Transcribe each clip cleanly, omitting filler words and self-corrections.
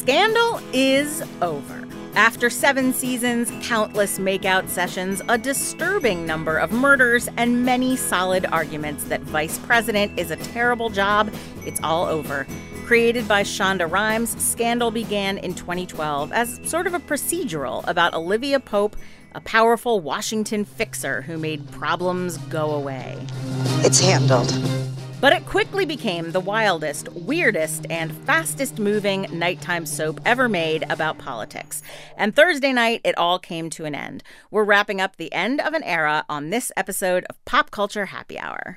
Scandal is over. After 7 seasons, countless makeout sessions, a disturbing number of murders, and many solid arguments that Vice President is a terrible job, it's all over. Created by Shonda Rhimes, Scandal began in 2012 as sort of a procedural about Olivia Pope, a powerful Washington fixer who made problems go away. It's handled. But it quickly became the wildest, weirdest, and fastest-moving nighttime soap ever made about politics. And Thursday night, it all came to an end. We're wrapping up the end of an era on this episode of Pop Culture Happy Hour.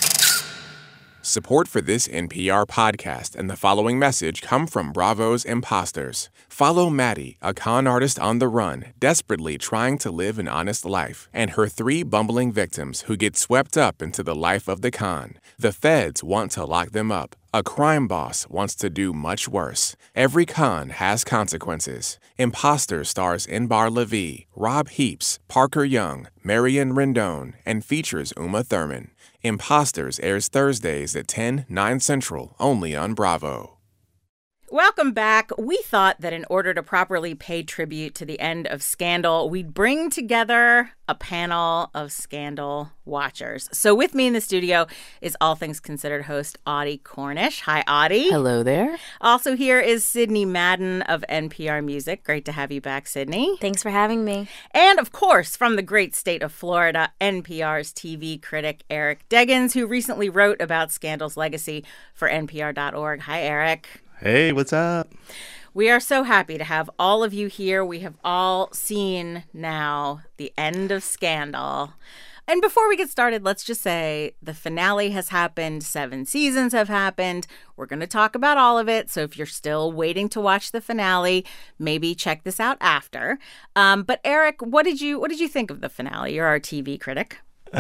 Support for this NPR podcast and the following message come from Bravo's Imposters. Follow Maddie, a con artist on the run, desperately trying to live an honest life, and her 3 bumbling victims who get swept up into the life of the con. The feds want to lock them up. A crime boss wants to do much worse. Every con has consequences. Imposters stars Inbar Levy, Rob Heaps, Parker Young, Marion Rendon, and features Uma Thurman. Imposters airs Thursdays at 10, 9 Central, only on Bravo. Welcome back. We thought that in order to properly pay tribute to the end of Scandal, we'd bring together a panel of Scandal watchers. So with me in the studio is All Things Considered host Audie Cornish. Hi, Audie. Hello there. Also here is Sydney Madden of NPR Music. Great to have you back, Sydney. Thanks for having me. And, of course, from the great state of Florida, NPR's TV critic Eric Deggans, who recently wrote about Scandal's legacy for NPR.org. Hi, Eric. Hey, what's up? We are so happy to have all of you here. We have all seen now the end of Scandal. And before we get started, let's just say the finale has happened. 7 seasons have happened. We're going to talk about all of it. So if you're still waiting to watch the finale, maybe check this out after. But Eric, what did you think of the finale? You're our TV critic.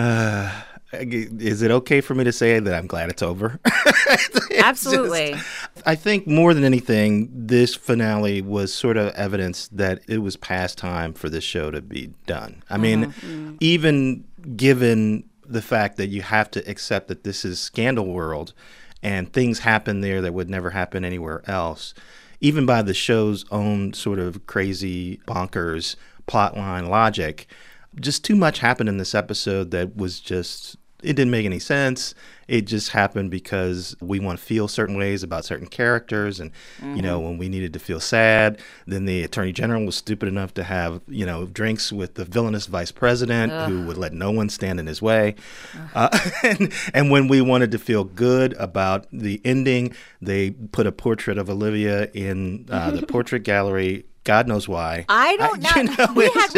Is it okay for me to say that I'm glad it's over? Absolutely. I think more than anything, this finale was sort of evidence that it was past time for this show to be done. I mean, even given the fact that you have to accept that this is Scandal World and things happen there that would never happen anywhere else, even by the show's own sort of crazy, bonkers plotline logic, just too much happened in this episode that was just, it didn't make any sense. It just happened because we want to feel certain ways about certain characters. And, you know, when we needed to feel sad, then the attorney general was stupid enough to have, you know, drinks with the villainous vice president who would let no one stand in his way. And when we wanted to feel good about the ending, they put a portrait of Olivia in the portrait gallery. God knows why. I don't know.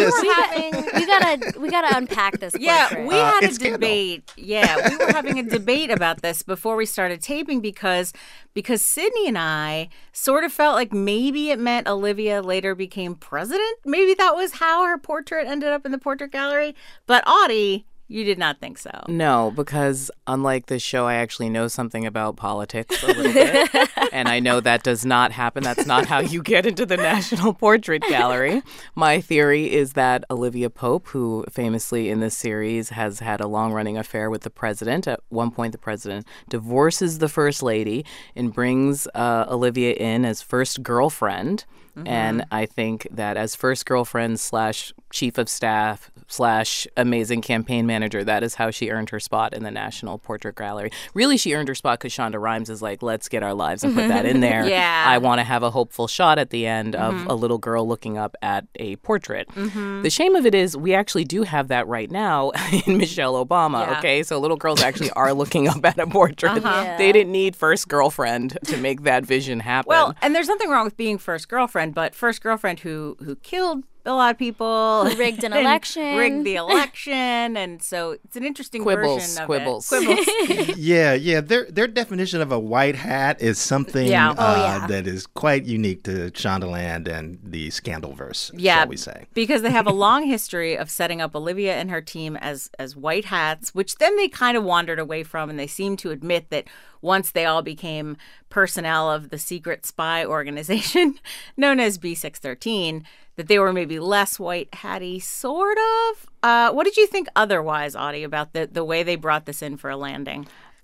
We gotta unpack this. Yeah, we had a debate. Scandal. Yeah, we were having a debate about this before we started taping because Sydney and I sort of felt like maybe it meant Olivia later became president. Maybe that was how her portrait ended up in the portrait gallery. But Audie, you did not think so. No, because unlike this show, I actually know something about politics a little bit. And I know that does not happen. That's not how you get into the National Portrait Gallery. My theory is that Olivia Pope, who famously in this series has had a long-running affair with the president, at one point the president divorces the first lady and brings Olivia in as first girlfriend. And I think that as first girlfriend / chief of staff / amazing campaign manager, that is how she earned her spot in the National Portrait Gallery. Really, she earned her spot because Shonda Rhimes is like, let's get our lives and put that in there. Yeah. I want to have a hopeful shot at the end of a little girl looking up at a portrait. The shame of it is we actually do have that right now in Michelle Obama, okay? So little girls actually are looking up at a portrait. They didn't need first girlfriend to make that vision happen. Well, and there's nothing wrong with being first girlfriend, but first girlfriend who killed a lot of people. Who rigged an election. Rigged the election. And so it's an interesting version of Quibbles. it. Yeah. Their definition of a white hat is something that is quite unique to Shondaland and the Scandalverse, shall we say. Because they have a long history of setting up Olivia and her team as white hats, which then they kind of wandered away from, and they seem to admit that once they all became personnel of the secret spy organization known as B613, that they were maybe less white hatty, sort of. What did you think otherwise, Audie, about the way they brought this in for a landing?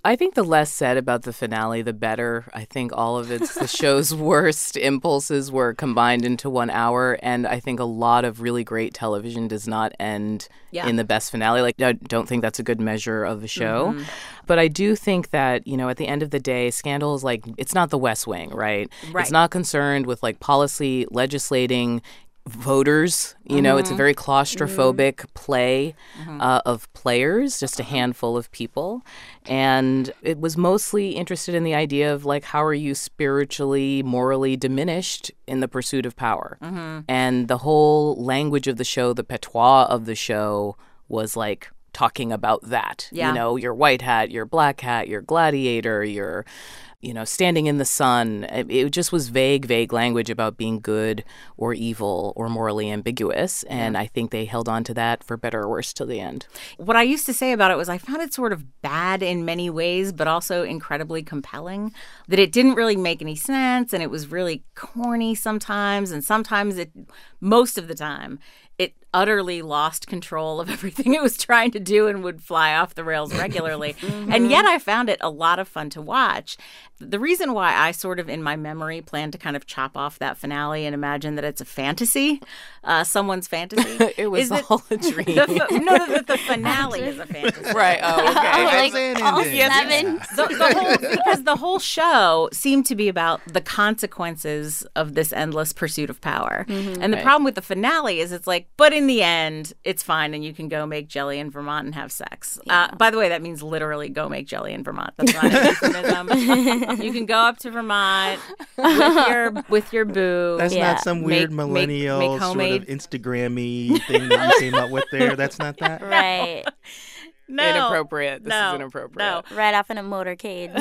I think the less said about the finale, the better. I think all of the show's worst impulses were combined into 1 hour, and I think a lot of really great television does not end in the best finale. Like, I don't think that's a good measure of a show. But I do think that, at the end of the day, Scandal is like, it's not the West Wing, right? It's not concerned with like policy, legislating, voters. It's a very claustrophobic play of players, just a handful of people. And it was mostly interested in the idea of like, how are you spiritually, morally diminished in the pursuit of power? And the whole language of the show, the patois of the show was like talking about that. Your white hat, your black hat, your gladiator, your standing in the sun. It just was vague language about being good or evil or morally ambiguous. And I think they held on to that for better or worse till the end. What I used to say about it was I found it sort of bad in many ways, but also incredibly compelling. That it didn't really make any sense, and it was really corny sometimes. And sometimes most of the time, it utterly lost control of everything it was trying to do and would fly off the rails regularly. And yet I found it a lot of fun to watch. The reason why I sort of in my memory plan to kind of chop off that finale and imagine that it's a fantasy, someone's fantasy. It was all a dream. The finale is a fantasy. Right. Oh, okay. All seven. Because the whole show seemed to be about the consequences of this endless pursuit of power. And the problem with the finale is it's like, but in the end, it's fine and you can go make jelly in Vermont and have sex. By the way, that means literally go make jelly in Vermont. That's not a euphemism. You can go up to Vermont with your boo. That's not some weird millennial make homemade sort of Instagram-y thing that you came up with there. That's not that? Right. No. Inappropriate. This is inappropriate. No. Right off in a motorcade.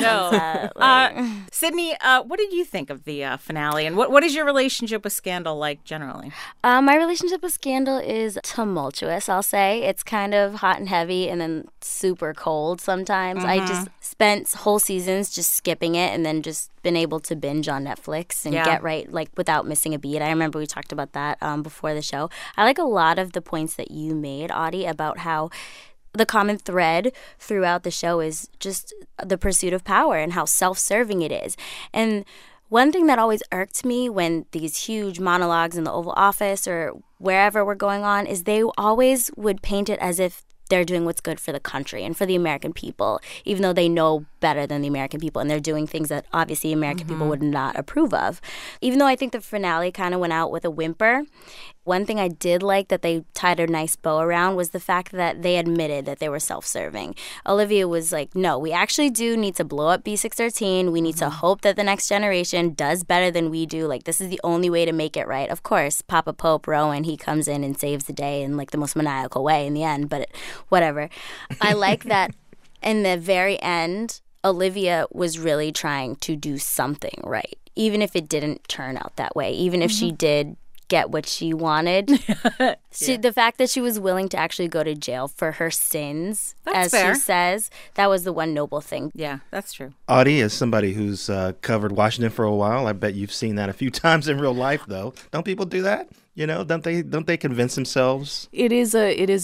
No. Sydney, what did you think of the finale? And what is your relationship with Scandal like generally? My relationship with Scandal is tumultuous, I'll say. It's kind of hot and heavy and then super cold sometimes. I just spent whole seasons just skipping it and then just been able to binge on Netflix and get right, like, without missing a beat. I remember we talked about that before the show. I like a lot of the points that you made, Audie, about how the common thread throughout the show is just the pursuit of power and how self-serving it is. And one thing that always irked me when these huge monologues in the Oval Office or wherever were going on is they always would paint it as if they're doing what's good for the country and for the American people, even though they know better than the American people. And they're doing things that obviously American people would not approve of. Even though I think the finale kind of went out with a whimper, one thing I did like that they tied a nice bow around was the fact that they admitted that they were self-serving. Olivia was like, no, we actually do need to blow up B613. We need to hope that the next generation does better than we do. Like, this is the only way to make it right. Of course, Papa Pope Rowan, he comes in and saves the day in like the most maniacal way in the end, but whatever. I like that in the very end, Olivia was really trying to do something right, even if it didn't turn out that way, even if she did get what she wanted. The fact that she was willing to actually go to jail for her sins, that's as fair. she says, that was the one noble thing. Yeah, that's true. Audie, as somebody who's covered Washington for a while, I bet you've seen that a few times in real life, though. Don't people do that? Don't they convince themselves? It is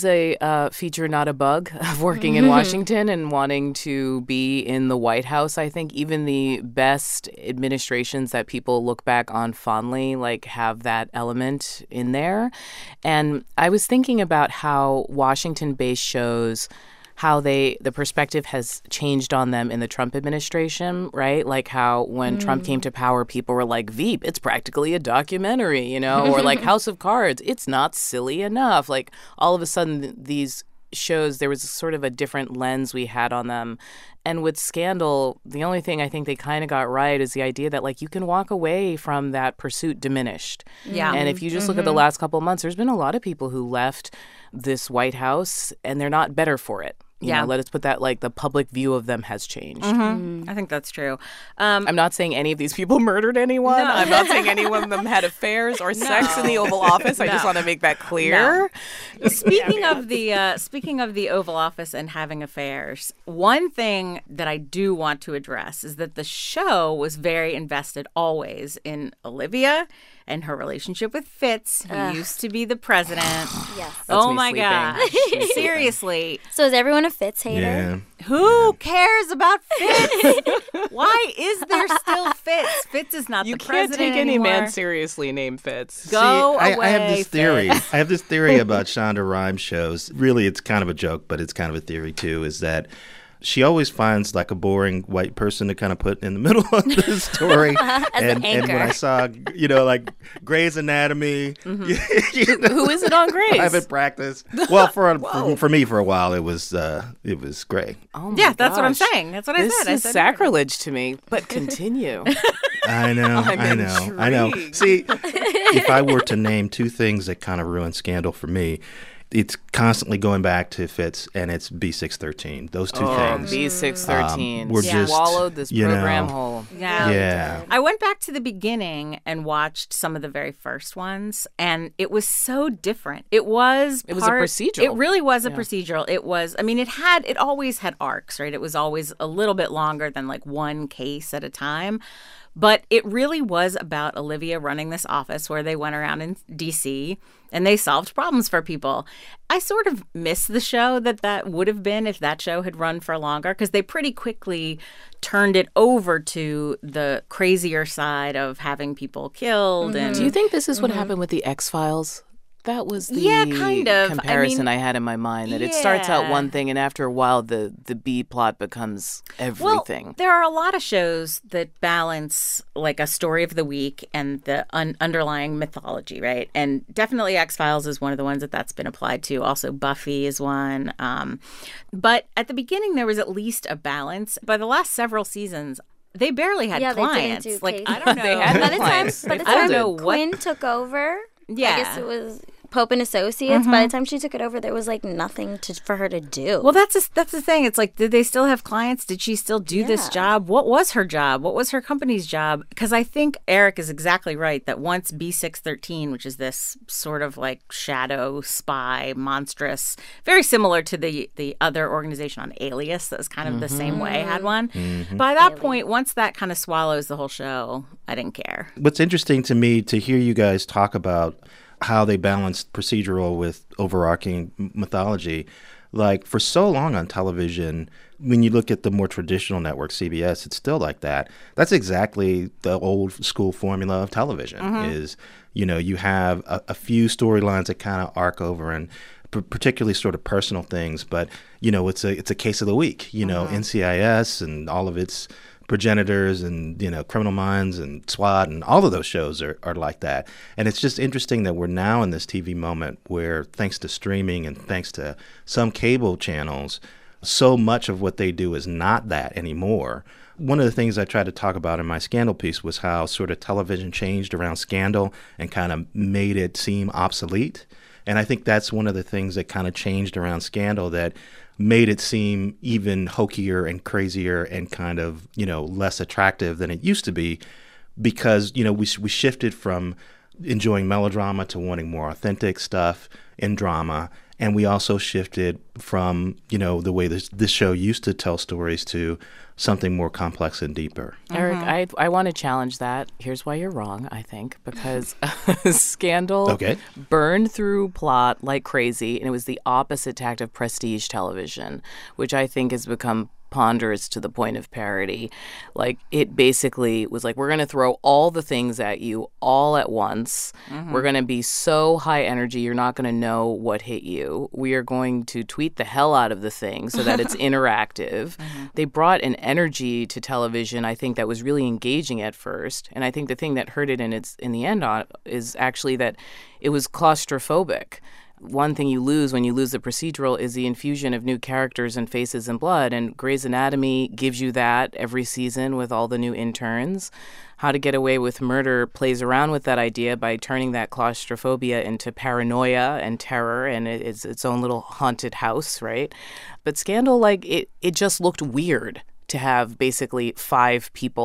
a feature, not a bug, of working in Washington and wanting to be in the White House. I think even the best administrations that people look back on fondly, like, have that element in there. And I was thinking about how Washington-based shows, how the perspective has changed on them in the Trump administration, right? Like how when Trump came to power, people were like, Veep, it's practically a documentary, or like House of Cards, it's not silly enough. Like, all of a sudden, these shows, there was sort of a different lens we had on them. And with Scandal, the only thing I think they kind of got right is the idea that, like, you can walk away from that pursuit diminished. Yeah. And if you just look at the last couple of months, there's been a lot of people who left this White House and they're not better for it. You know, let us put that, like, the public view of them has changed. I think that's true. I'm not saying any of these people murdered anyone. No. I'm not saying any of them had affairs or sex in the Oval Office. I just want to make that clear. No. Speaking of the Oval Office and having affairs, one thing that I do want to address is that the show was very invested always in Olivia and her relationship with Fitz, who used to be the president. Yes. Oh me my sleeping. gosh. Seriously. So is everyone a Fitz hater? Yeah. Who cares about Fitz? Why is there still Fitz? Fitz is not You the can't president take any anymore. man seriously named Fitz. Go See, away, I have this theory. Fitz. I have this theory about Shonda Rhimes shows. Really, it's kind of a joke, but it's kind of a theory too. Is that she always finds like a boring white person to kind of put in the middle of the story. an and when anchor. I saw, like Grey's Anatomy, Who is it on Grey's? private practice. Well, for me, for a while, it was Grey. Oh my Yeah, that's what I'm gosh. saying. That's what I This said. I is said sacrilege to me, but continue. I know. I know. intrigued. See, if I were to name two things that kind of ruined Scandal for me, it's constantly going back to Fitz and it's B613. Those two things. B613 We're just, swallowed this you program know, whole. Yeah. I went back to the beginning and watched some of the very first ones, and it was so different. It was a procedural. It really was a procedural. It was, I mean, it always had arcs, right? It was always a little bit longer than like one case at a time. But it really was about Olivia running this office where they went around in D.C. and they solved problems for people. I sort of miss the show that would have been if that show had run for longer, because they pretty quickly turned it over to the crazier side of having people killed. And Do you think this is what happened with the X-Files? That was the Yeah, kind of. I comparison mean, I had in my mind, that it starts out yeah. one thing and after a while the B plot becomes everything. Well, there are a lot of shows that balance like a story of the week and the underlying mythology, right? And definitely X-Files is one of the ones that's been applied to. Also, Buffy is one. But at the beginning, there was at least a balance. By the last several seasons, they barely had Yeah, they didn't clients. do Like, cases. I don't know. They had By the time, clients. by the They I don't time know what- Quinn took over, Yeah. I guess it was Pope and Associates. By the time she took it over, there was like nothing for her to do. Well, that's the thing. It's like, did they still have clients? Did she still do this Yeah. job? What was her job? What was her company's job? Because I think Eric is exactly right that once B613, which is this sort of like shadow spy, monstrous, very similar to the other organization on Alias that was kind of the same way, had one. By that point, once that kind of swallows the whole show, I didn't care. What's interesting to me to hear you guys talk about how they balanced procedural with overarching mythology. Like, for so long on television, when you look at the more traditional network, CBS, it's still like that. That's exactly the old school formula of television is, you have a few storylines that kind of arc over and particularly sort of personal things, but, it's a case of the week, NCIS and all of its progenitors and Criminal Minds and SWAT and all of those shows are like that. And it's just interesting that we're now in this TV moment where, thanks to streaming and thanks to some cable channels, so much of what they do is not that anymore. One of the things I tried to talk about in my Scandal piece was how sort of television changed around Scandal and kind of made it seem obsolete. And I think that's one of the things that kind of changed around Scandal that made it seem even hokier and crazier and kind of, less attractive than it used to be, because, we shifted from enjoying melodrama to wanting more authentic stuff in drama. And we also shifted from, the way this show used to tell stories to something more complex and deeper. Eric, I want to challenge that. Here's why you're wrong, I think, because Scandal burned through plot like crazy, and it was the opposite tact of prestige television, which I think has become ponderous to the point of parody. Like, it basically was like, we're going to throw all the things at you all at once. We're going to be so high energy, you're not going to know what hit you. We are going to tweet the hell out of the thing so that it's interactive. They brought an energy to television, I think, that was really engaging at first. And I think the thing that hurt it in the end is actually that it was claustrophobic. One thing you lose when you lose the procedural is the infusion of new characters and faces and blood. And Grey's Anatomy gives you that every season with all the new interns. How to Get Away with Murder plays around with that idea by turning that claustrophobia into paranoia and terror, and it's its own little haunted house, right? But Scandal, like, it just looked weird to have basically 5 people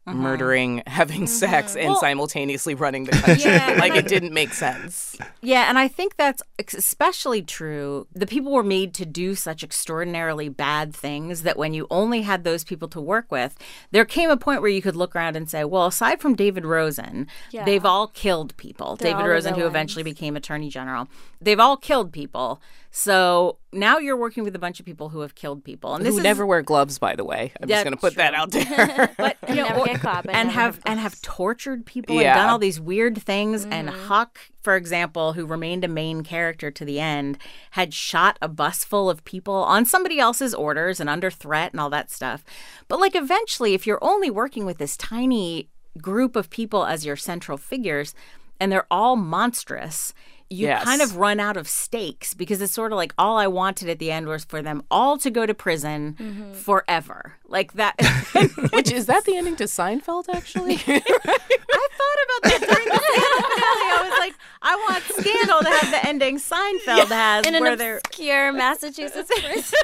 murdering, having sex, and simultaneously running the country. Like, it didn't make sense. Yeah, and I think that's especially true. The people were made to do such extraordinarily bad things that when you only had those people to work with, there came a point where you could look around and say, well, aside from David Rosen, they've all killed people. David Rosen, who eventually became Attorney General, they've all killed people. So now you're working with a bunch of people who have killed people, and who never wear gloves, by the way. I'm just going to put that out there. But never get caught, and have tortured people and done all these weird things. And Huck, for example, who remained a main character to the end, had shot a bus full of people on somebody else's orders and under threat and all that stuff. But like, eventually, if you're only working with this tiny group of people as your central figures, and they're all monstrous, you kind of run out of stakes, because it's sort of like, all I wanted at the end was for them all to go to prison forever. Like that. Which, is that the ending to Seinfeld, actually? I thought about that during the Scandal finale. I was like, I want Scandal to have the ending Seinfeld has. In an obscure Massachusetts prison.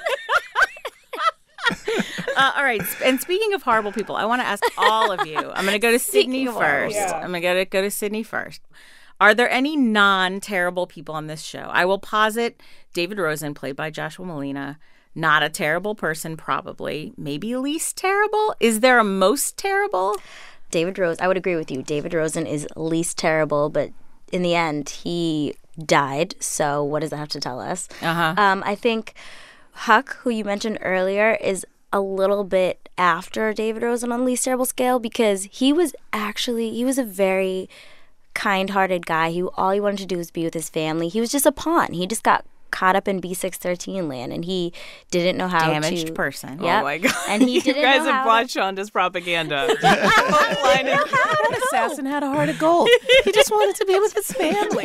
All right. And speaking of horrible people, I want to ask all of you. I'm going to go to Sydney first. I'm going to go to Sydney first. Are there any non-terrible people on this show? I will posit David Rosen, played by Joshua Malina. Not a terrible person, probably. Maybe least terrible? Is there a most terrible? David Rosen, I would agree with you. David Rosen is least terrible, but in the end, he died. So what does that have to tell us? I think Huck, who you mentioned earlier, is a little bit after David Rosen on the least terrible scale, because he was a very kind-hearted guy who all he wanted to do was be with his family. He was just a pawn. He just got caught up in B613 land, and he didn't know how damaged person. Yep. Oh my god! And he didn't. You guys know have how watched Shonda's propaganda. That assassin had a heart of gold. He just wanted to be with his family.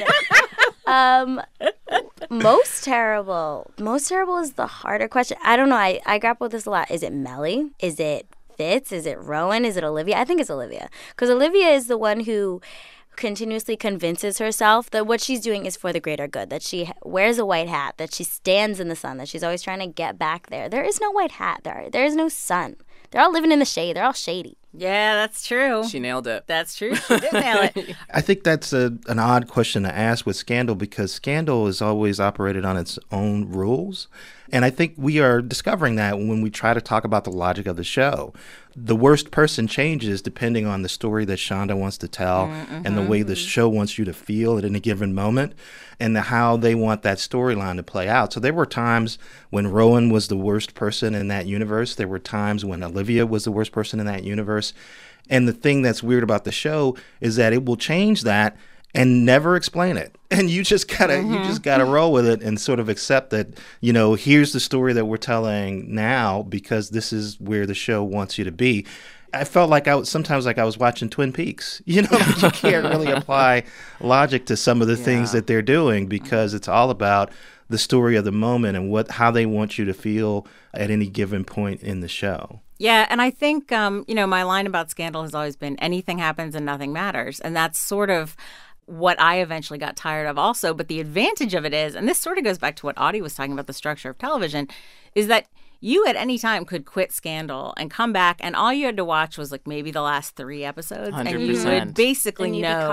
Most terrible is the harder question. I don't know. I grapple with this a lot. Is it Mellie? Is it Fitz? Is it Rowan? Is it Olivia? I think it's Olivia, because Olivia is the one who continuously convinces herself that what she's doing is for the greater good, that she wears a white hat, that she stands in the sun, that she's always trying to get back there. There is no white hat. There is no sun. They're all living in the shade. They're all shady. Yeah, that's true. She nailed it. That's true. She did nail it. I think that's an odd question to ask with Scandal, because Scandal is always operated on its own rules. And I think we are discovering that when we try to talk about the logic of the show. The worst person changes depending on the story that Shonda wants to tell and the way the show wants you to feel at any given moment, and how they want that storyline to play out. So there were times when Rowan was the worst person in that universe. There were times when Olivia was the worst person in that universe. And the thing that's weird about the show is that it will change that and never explain it. And you just gotta roll with it and sort of accept that, here's the story that we're telling now, because this is where the show wants you to be. I felt like I was watching Twin Peaks. You can't really apply logic to some of the things that they're doing, because it's all about the story of the moment and how they want you to feel at any given point in the show. Yeah, and I think, my line about Scandal has always been anything happens and nothing matters. And that's sort of what I eventually got tired of also. But the advantage of it is, and this sort of goes back to what Audie was talking about, the structure of television, is that you at any time could quit Scandal and come back, and all you had to watch was like maybe the last 3 episodes. 100%. And you would basically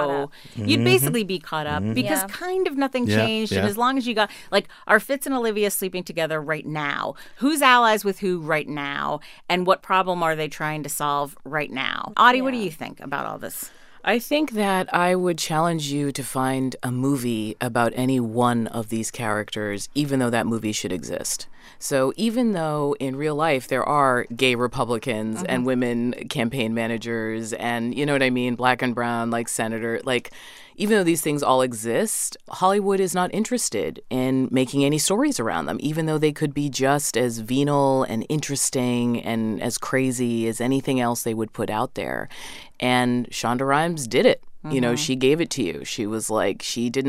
you'd basically be caught up, because kind of nothing changed. And as long as you got, like, are Fitz and Olivia sleeping together right now? Who's allies with who right now? And what problem are they trying to solve right now? Audie, what do you think about all this? I think that I would challenge you to find a movie about any one of these characters, even though that movie should exist. So even though in real life there are gay Republicans and women campaign managers and, you know what I mean, black and brown, like senator, like, even though these things all exist, Hollywood is not interested in making any stories around them, even though they could be just as venal and interesting and as crazy as anything else they would put out there. And Shonda Rhimes did it. She gave it to you. She was like,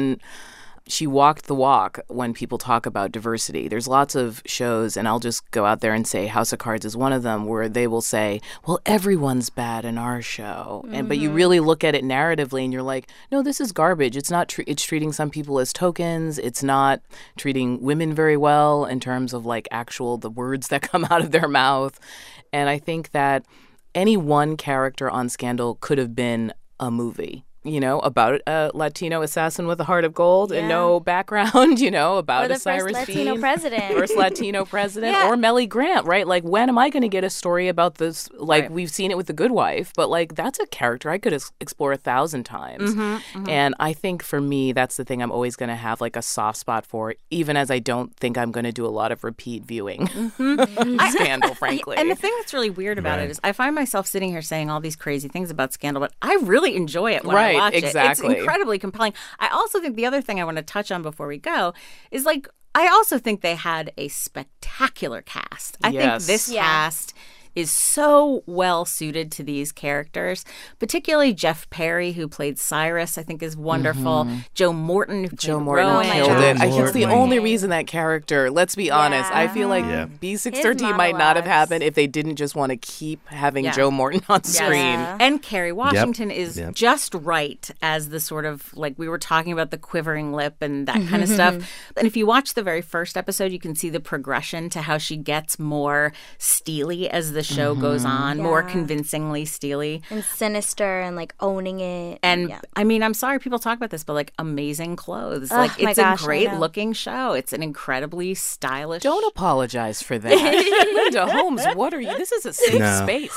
she walked the walk when people talk about diversity. There's lots of shows, and I'll just go out there and say House of Cards is one of them, where they will say, well, everyone's bad in our show. But you really look at it narratively and you're like, no, this is garbage. It's not, it's treating some people as tokens. It's not treating women very well in terms of like the words that come out of their mouth. And I think that any one character on Scandal could have been a movie. About a Latino assassin with a heart of gold and no background, about a Cyrus first Latino president. First Latino president or Melly Grant, right? Like, when am I going to get a story about this? Like, we've seen it with The Good Wife, but, like, that's a character I could explore 1,000 times. And I think for me, that's the thing I'm always going to have, like, a soft spot for, even as I don't think I'm going to do a lot of repeat viewing Scandal, frankly. And the thing that's really weird about it is I find myself sitting here saying all these crazy things about Scandal, but I really enjoy it when I watch exactly. it. It's incredibly compelling. I also think the other thing I want to touch on before we go is, like, I also think they had a spectacular cast. I think this cast is so well suited to these characters, particularly Jeff Perry, who played Cyrus, I think is wonderful. Joe Morton, who played Rowan. Killed it. I think it's the only reason that character, let's be honest, I feel like B613 might not have happened if they didn't just want to keep having Joe Morton on screen. And Kerry Washington is just right as the sort of, like, we were talking about the quivering lip and that kind of stuff. And if you watch the very first episode, you can see the progression to how she gets more steely as the show goes on, more convincingly steely. And sinister and, like, owning it. And, I mean, I'm sorry people talk about this, but, like, amazing clothes. Like, it's a great-looking show. It's an incredibly stylish... Don't apologize for that. Linda Holmes, what are you? This is a safe space.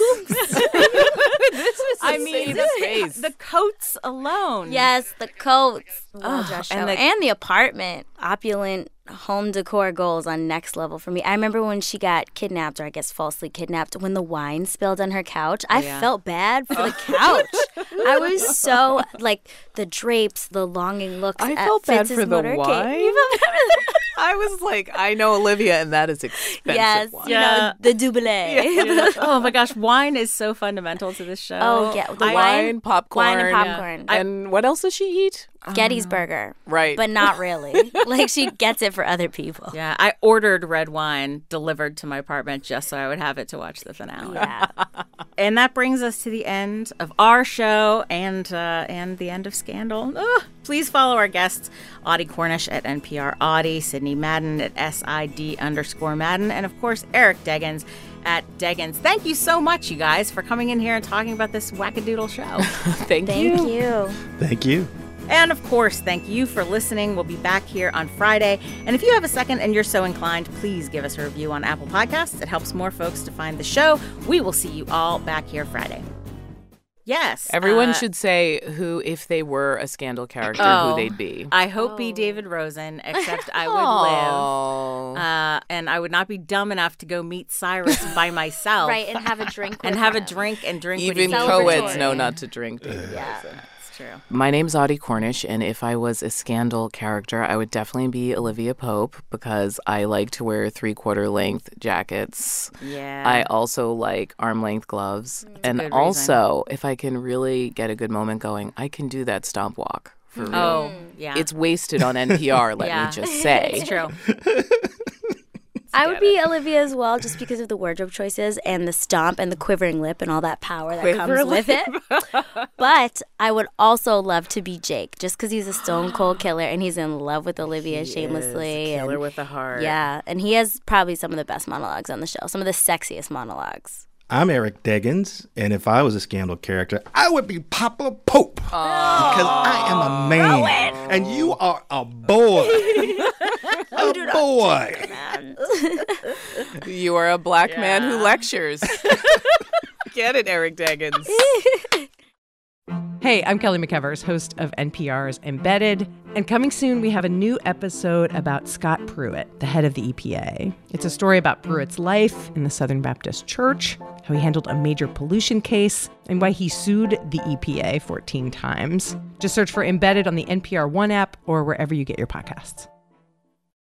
This is a safe space. The coats alone. Yes, the coats. And the apartment. Opulent home decor goals on next level for me. I remember when she got kidnapped, or I guess falsely kidnapped, when the wine spilled on her couch. I felt bad for the couch. I was so, like, the drapes, the longing looks. I at felt bad Fitz's for the motorcade. wine. I was like, I know Olivia, and that is expensive wine. You know, the Dubélé. Oh my gosh, wine is so fundamental to this show. Oh yeah, the wine, popcorn, wine and popcorn. And what else does she eat? Gettysburger. Right. But not really. Like, she gets it for other people. Yeah, I ordered red wine delivered to my apartment just so I would have it to watch the finale. Yeah. And that brings us to the end of our show and the end of Scandal. Please follow our guests, Audie Cornish at NPR Audie, Sydney Madden at SID_Madden, and of course, Eric Deggans at Deggans. Thank you so much, you guys, for coming in here and talking about this wackadoodle show. Thank you. Thank you. And of course, thank you for listening. We'll be back here on Friday. And if you have a second and you're so inclined, please give us a review on Apple Podcasts. It helps more folks to find the show. We will see you all back here Friday. Yes. Everyone should say who, if they were a Scandal character, who they'd be. I hope be David Rosen, except I would live. And I would not be dumb enough to go meet Cyrus by myself. Right, and have a drink with him. Even co-eds know not to drink. Yeah. True. My name's Audie Cornish, and if I was a Scandal character, I would definitely be Olivia Pope because I like to wear 3/4 length jackets. Yeah. I also like arm-length gloves. And also, if I can really get a good moment going, I can do that stomp walk for real. Oh, yeah. It's wasted on NPR, let me just say. It's true. I would be Olivia as well, just because of the wardrobe choices and the stomp and the quivering lip and all that power that comes with it. But I would also love to be Jake, just because he's a stone cold killer and he's in love with Olivia shamelessly. Is a killer with a heart. Yeah, and he has probably some of the best monologues on the show, some of the sexiest monologues. I'm Eric Deggans, and if I was a Scandal character, I would be Papa Pope. Because I am a man, and you are a boy. A boy. You are a black man who lectures. Get it, Eric Deggans. Hey, I'm Kelly McEvers, host of NPR's Embedded. And coming soon, we have a new episode about Scott Pruitt, the head of the EPA. It's a story about Pruitt's life in the Southern Baptist Church, how he handled a major pollution case, and why he sued the EPA 14 times. Just search for Embedded on the NPR One app or wherever you get your podcasts.